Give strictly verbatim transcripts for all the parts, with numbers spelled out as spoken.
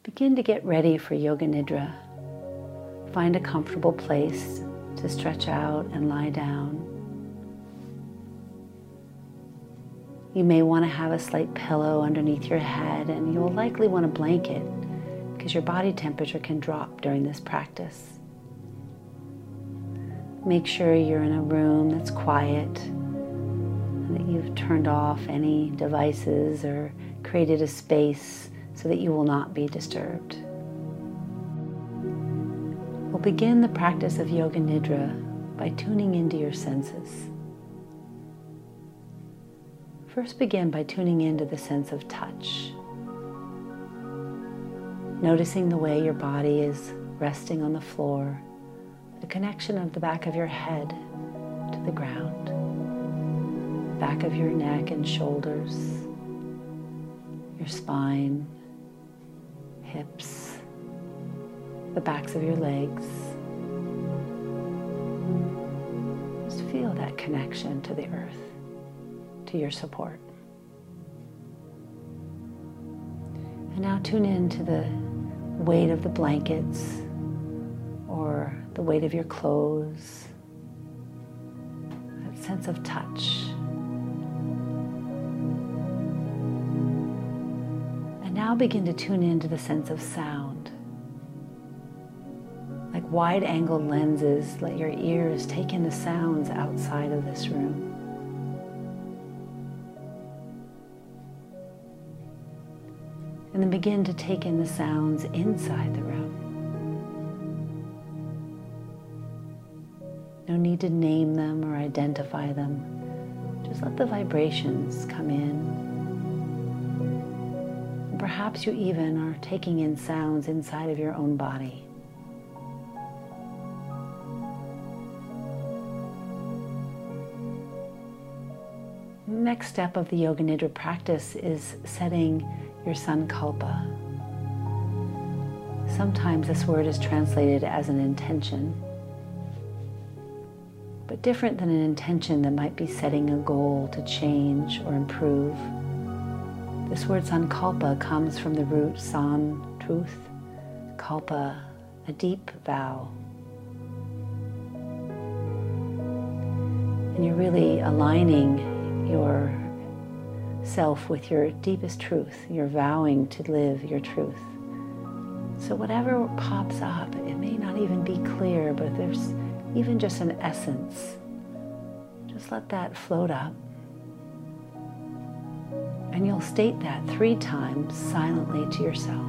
Begin to get ready for Yoga Nidra. Find a comfortable place to stretch out and lie down. You may want to have a slight pillow underneath your head, and you'll likely want a blanket because your body temperature can drop during this practice. Make sure you're in a room that's quiet and that you've turned off any devices or created a space so that you will not be disturbed. We'll begin the practice of Yoga Nidra by tuning into your senses. First, begin by tuning into the sense of touch. Noticing the way your body is resting on the floor, the connection of the back of your head to the ground, back of your neck and shoulders, your spine, hips, the backs of your legs. Just feel that connection to the earth, to your support. And now tune in to the weight of the blankets or the weight of your clothes, that sense of touch. And now begin to tune into the sense of sound. Like wide-angled lenses, let your ears take in the sounds outside of this room. And then begin to take in the sounds inside the room. No need to name them or identify them. Just let the vibrations come in. And perhaps you even are taking in sounds inside of your own body. The next step of the Yoga Nidra practice is setting your sankalpa. Sometimes this word is translated as an intention, but different than an intention that might be setting a goal to change or improve. This word sankalpa comes from the root san, truth, kalpa, a deep vow. And you're really aligning your self with your deepest truth. You're vowing to live your truth. So whatever pops up, it may not even be clear, but if there's even just an essence, just let that float up. And you'll state that three times silently to yourself.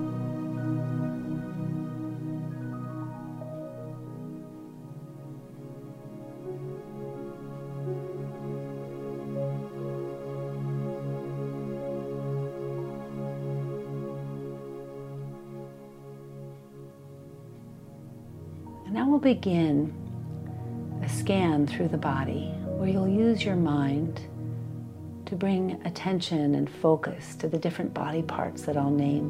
And now we'll begin a scan through the body where you'll use your mind to bring attention and focus to the different body parts that I'll name.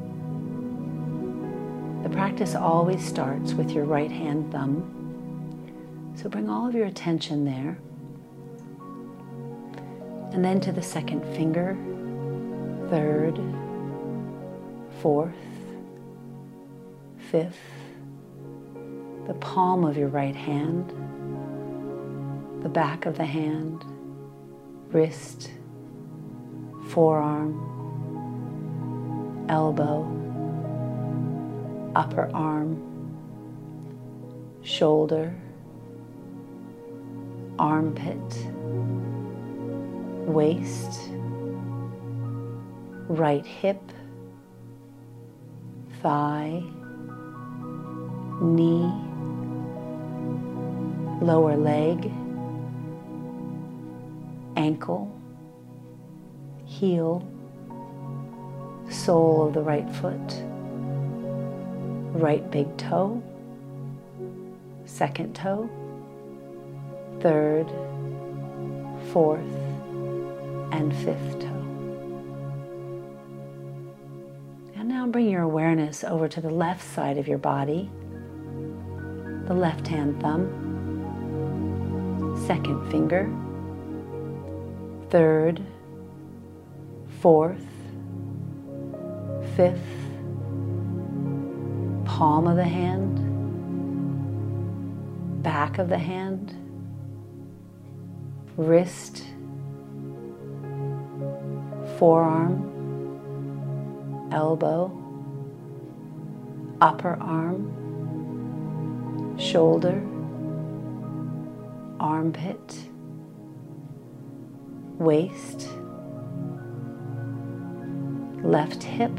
The practice always starts with your right hand thumb. So bring all of your attention there. And then to the second finger, third, fourth, fifth, the palm of your right hand, the back of the hand, wrist, forearm, elbow, upper arm, shoulder, armpit, waist, right hip, thigh, knee, lower leg, ankle, heel, sole of the right foot, right big toe, second toe, third, fourth, and fifth toe. And now bring your awareness over to the left side of your body, the left hand thumb, second finger, third, fourth, fifth, palm of the hand, back of the hand, wrist, forearm, elbow, upper arm, shoulder, armpit, waist, left hip,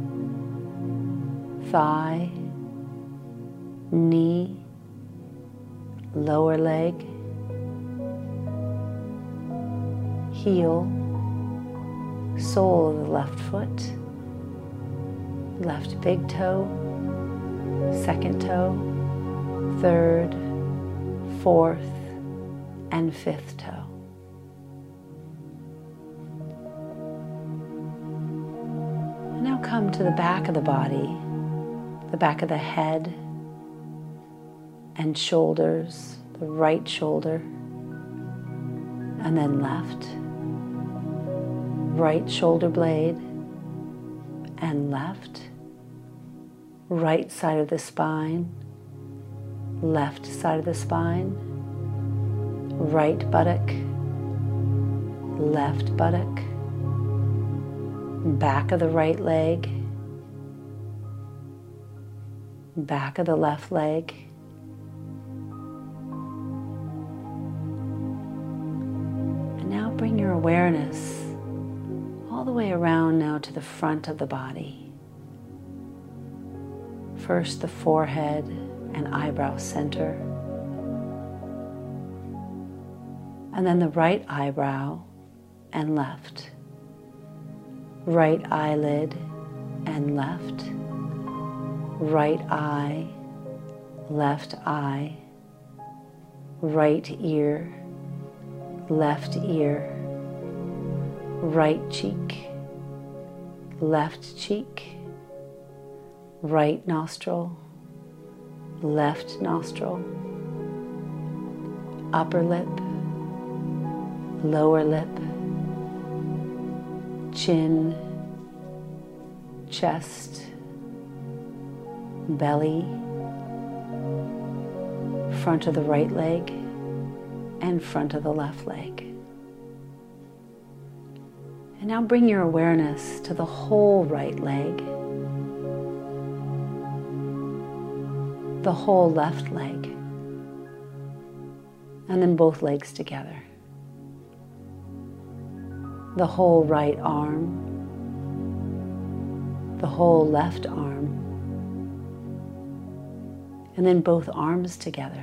thigh, knee, lower leg, heel, sole of the left foot, left big toe, second toe, third, fourth, and fifth toe. And now come to the back of the body, the back of the head and shoulders, the right shoulder, and then left, right shoulder blade, and left, right side of the spine, left side of the spine, right buttock, left buttock, back of the right leg, back of the left leg, and now bring your awareness all the way around now to the front of the body. First the forehead and eyebrow center, and then the right eyebrow and left, right eyelid and left, right eye, left eye, right ear, left ear, right cheek, left cheek, right nostril, left nostril, upper lip, lower lip, chin, chest, belly, front of the right leg, and front of the left leg. And now bring your awareness to the whole right leg, the whole left leg, and then both legs together. The whole right arm, the whole left arm, and then both arms together.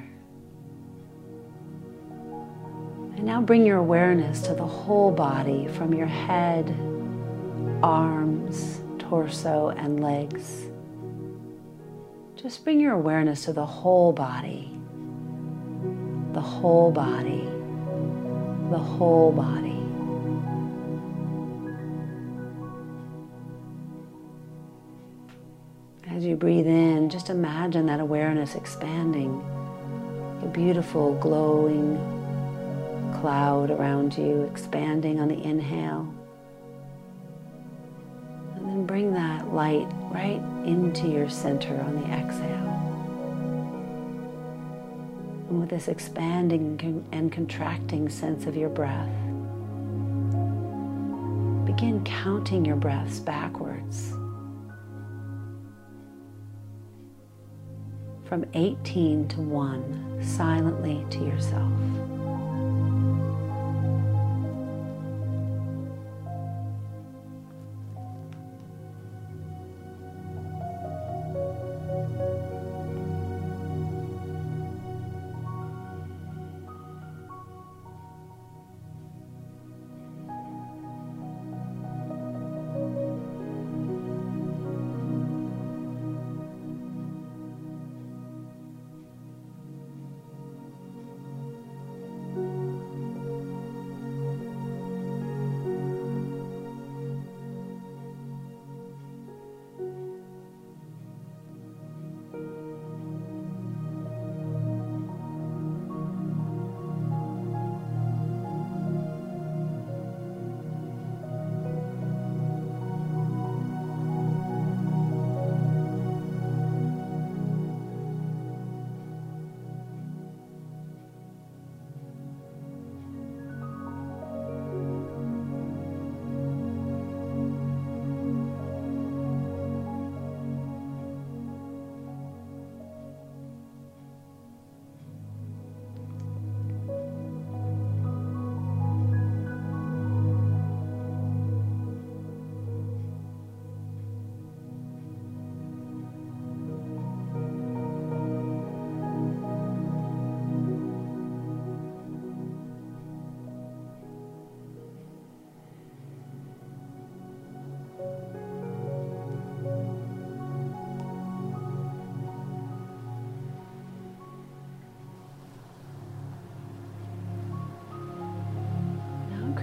And now bring your awareness to the whole body, from your head, arms, torso, and legs. Just bring your awareness to the whole body, the whole body, the whole body. As you breathe in, just imagine that awareness expanding, a beautiful glowing cloud around you, expanding on the inhale. And then bring that light right into your center on the exhale. And with this expanding and contracting sense of your breath, begin counting your breaths backwards. From eighteen to one, silently to yourself.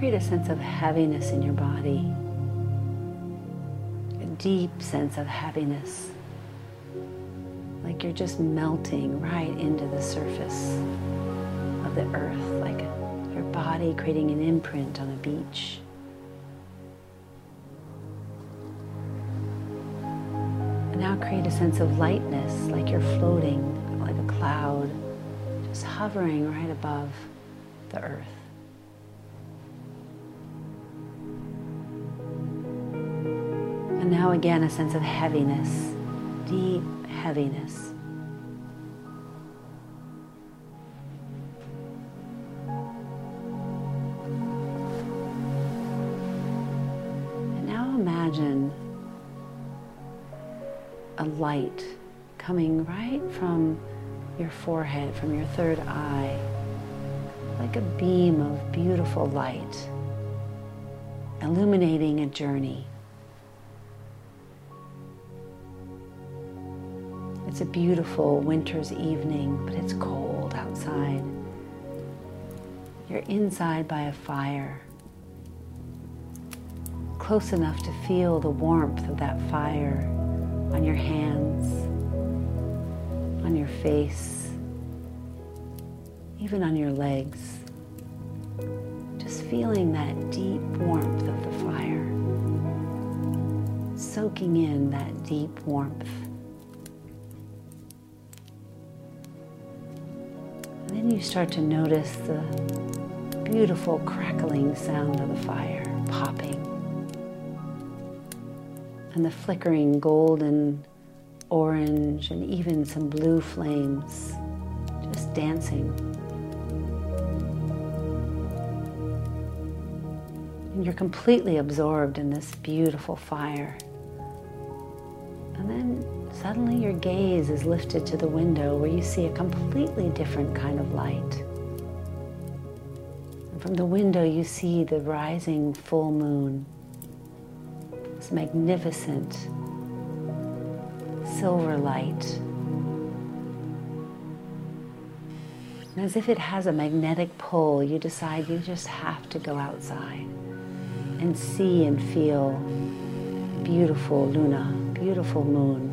create a sense of heaviness in your body, a deep sense of heaviness, like you're just melting right into the surface of the earth, like your body creating an imprint on a beach. And now create a sense of lightness, like you're floating, like a cloud, just hovering right above the earth. And now again, a sense of heaviness, deep heaviness. And now imagine a light coming right from your forehead, from your third eye, like a beam of beautiful light, illuminating a journey. It's a beautiful winter's evening, but it's cold outside. You're inside by a fire, close enough to feel the warmth of that fire on your hands, on your face, even on your legs. Just feeling that deep warmth of the fire, soaking in that deep warmth. And then you start to notice the beautiful crackling sound of the fire popping, and the flickering golden, orange, and even some blue flames just dancing. And you're completely absorbed in this beautiful fire. And then suddenly your gaze is lifted to the window where you see a completely different kind of light. And from the window you see the rising full moon, this magnificent silver light. And as if it has a magnetic pull, you decide you just have to go outside and see and feel beautiful Luna, beautiful moon.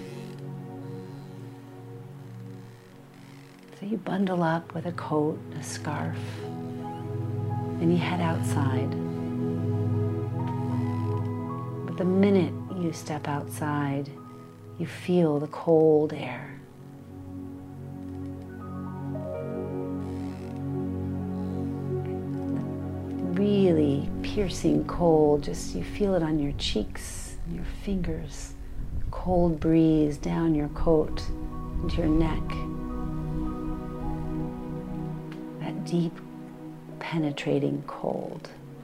So you bundle up with a coat, a scarf, and you head outside. But the minute you step outside, you feel the cold air. Really piercing cold, just you feel it on your cheeks, your fingers, cold breeze down your coat into your neck. That deep, penetrating cold.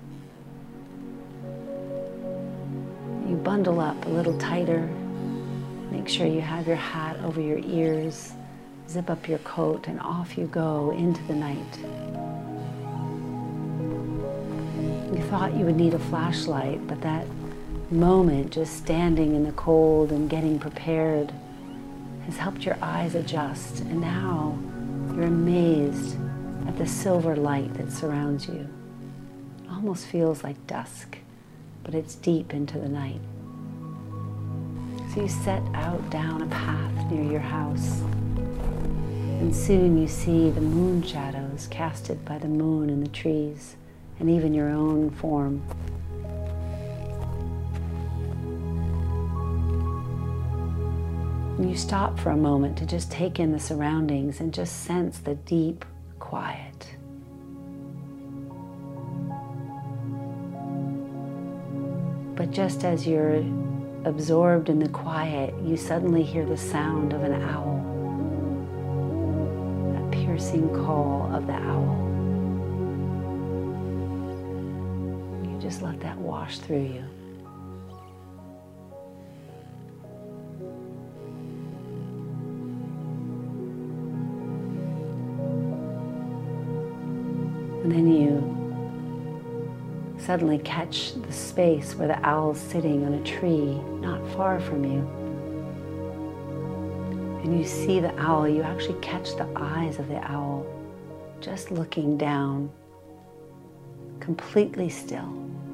You bundle up a little tighter, make sure you have your hat over your ears, zip up your coat, and off you go into the night. You thought you would need a flashlight, but that moment just standing in the cold and getting prepared has helped your eyes adjust, and now you're amazed at the silver light that surrounds you. It almost feels like dusk, but it's deep into the night. So you set out down a path near your house, and soon you see the moon shadows casted by the moon in the trees, and even your own form. And you stop for a moment to just take in the surroundings and just sense the deep quiet. But just as you're absorbed in the quiet, you suddenly hear the sound of an owl, that piercing call of the owl. You just let that wash through you. And then you suddenly catch the space where the owl's sitting on a tree not far from you. And you see the owl, you actually catch the eyes of the owl just looking down, completely still.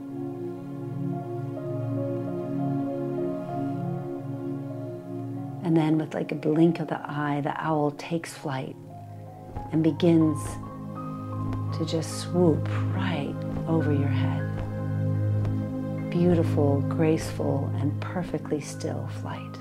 And then with like a blink of the eye, the owl takes flight and begins to just swoop right over your head. Beautiful, graceful, and perfectly still flight.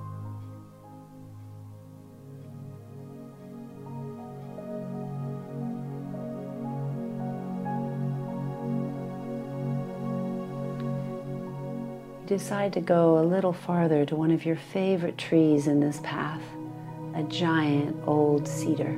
Decide to go a little farther to one of your favorite trees in this path, a giant old cedar.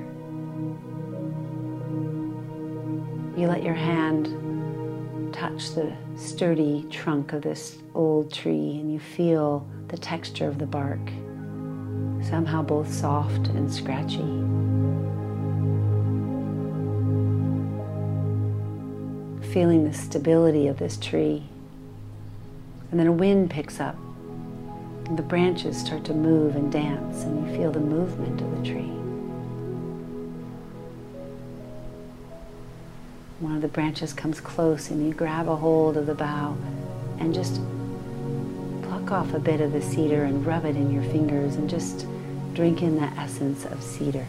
You let your hand touch the sturdy trunk of this old tree and you feel the texture of the bark, somehow both soft and scratchy. Feeling the stability of this tree. And then a wind picks up, and the branches start to move and dance, and you feel the movement of the tree. One of the branches comes close, and you grab a hold of the bough and just pluck off a bit of the cedar and rub it in your fingers and just drink in the essence of cedar.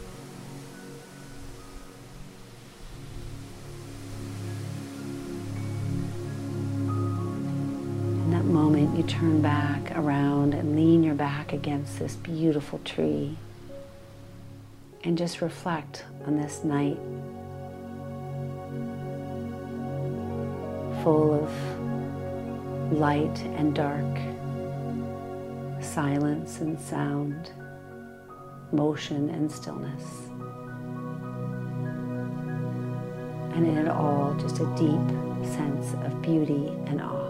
Moment you turn back around and lean your back against this beautiful tree and just reflect on this night full of light and dark, silence and sound, motion and stillness, and in it all just a deep sense of beauty and awe.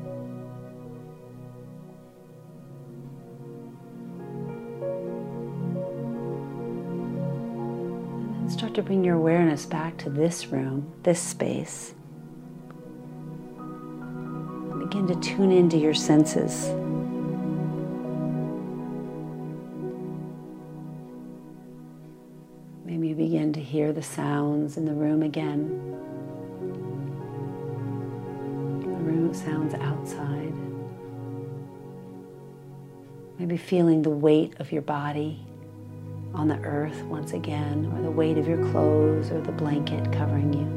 Start to bring your awareness back to this room, this space. Begin to tune into your senses. Maybe you begin to hear the sounds in the room again. The room sounds outside. Maybe feeling the weight of your body on the earth once again, or the weight of your clothes or the blanket covering you.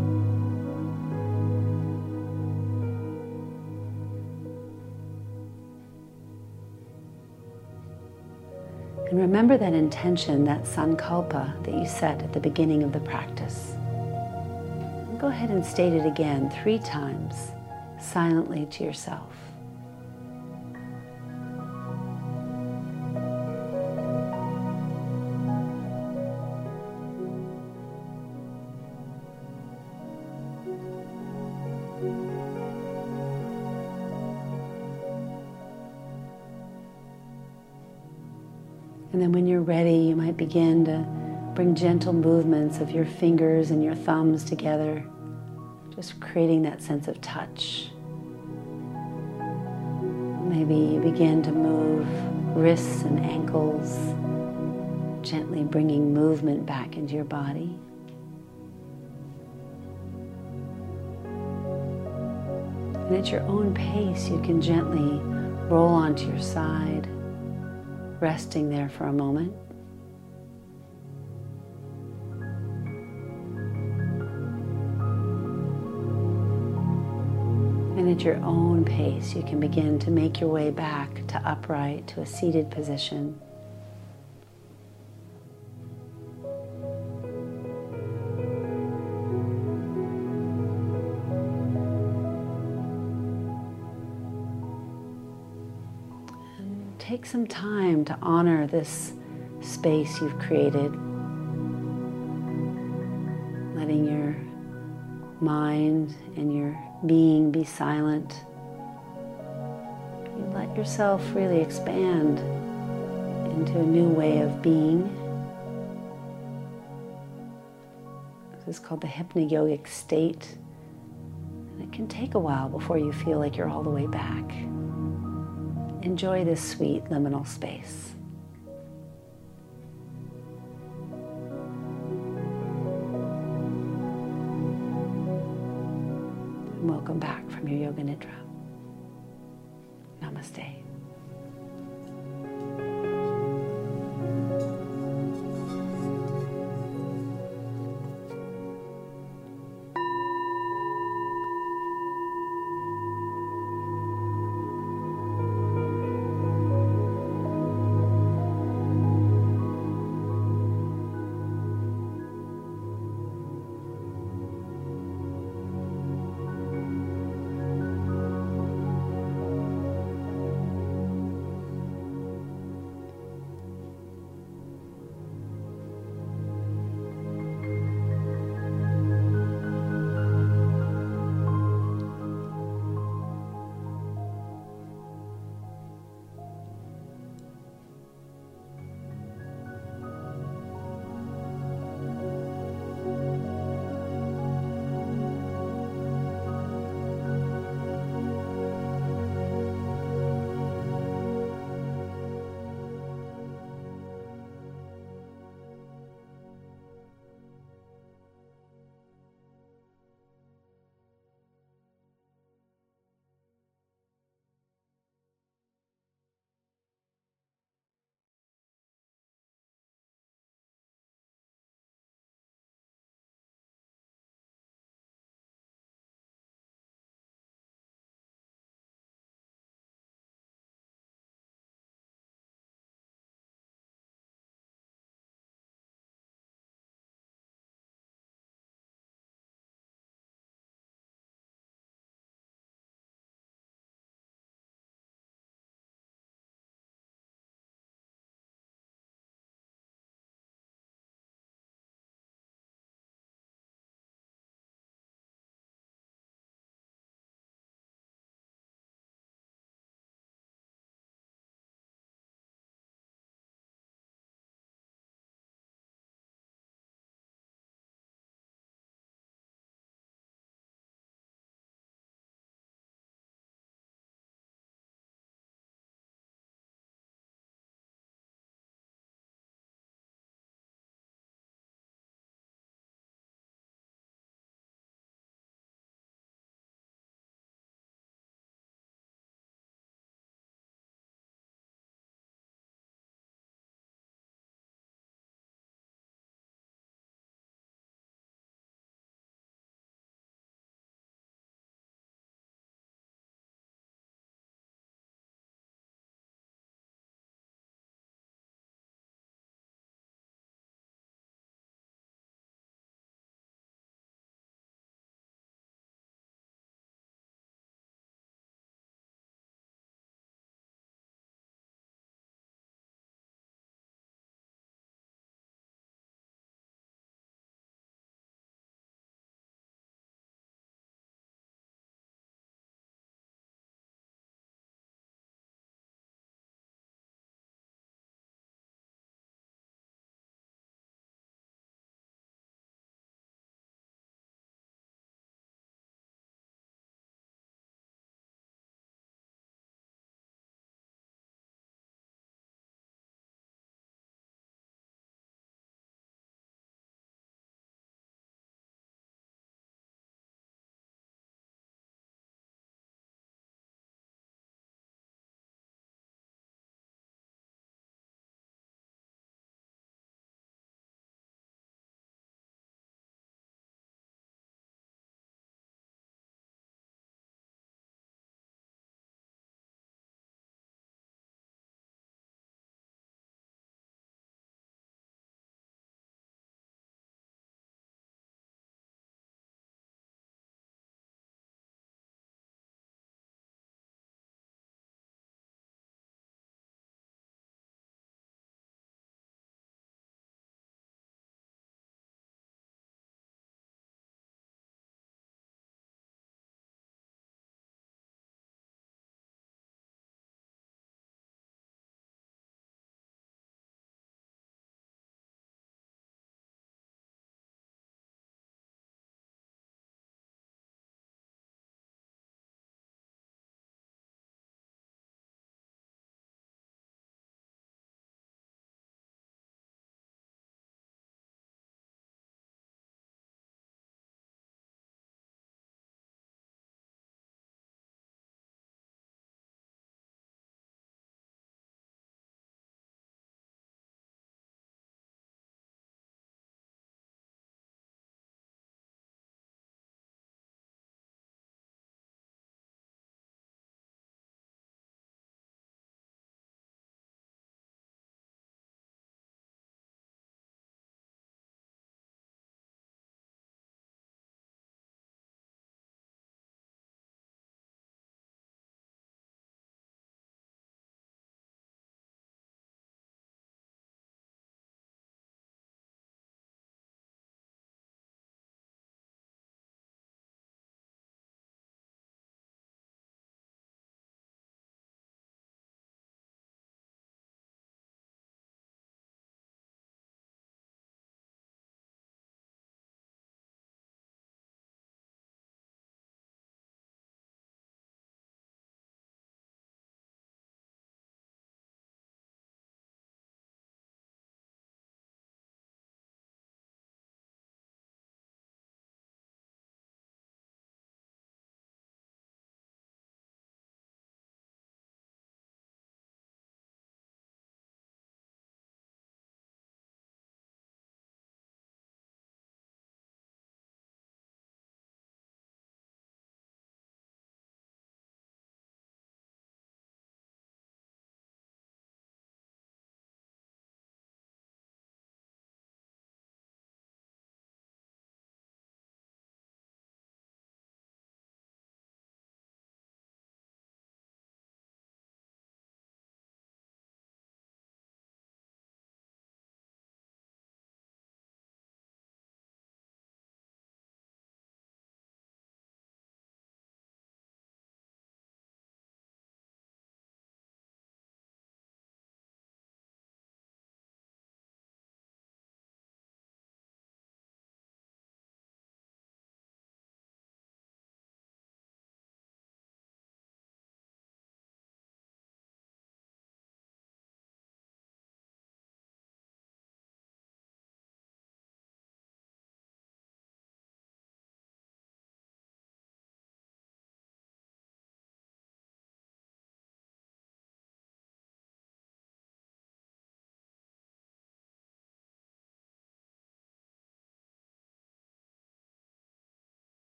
And remember that intention, that sankalpa that you set at the beginning of the practice. And go ahead and state it again three times, silently to yourself. And then when you're ready, you might begin to bring gentle movements of your fingers and your thumbs together, just creating that sense of touch. Maybe you begin to move wrists and ankles, gently bringing movement back into your body. And at your own pace, you can gently roll onto your side, resting there for a moment. And at your own pace, you can begin to make your way back to upright, to a seated position. Take some time to honor this space you've created, letting your mind and your being be silent. You let yourself really expand into a new way of being. This is called the hypnagogic state, and it can take a while before you feel like you're all the way back. Enjoy this sweet liminal space. from your Yoga Nidra. Namaste.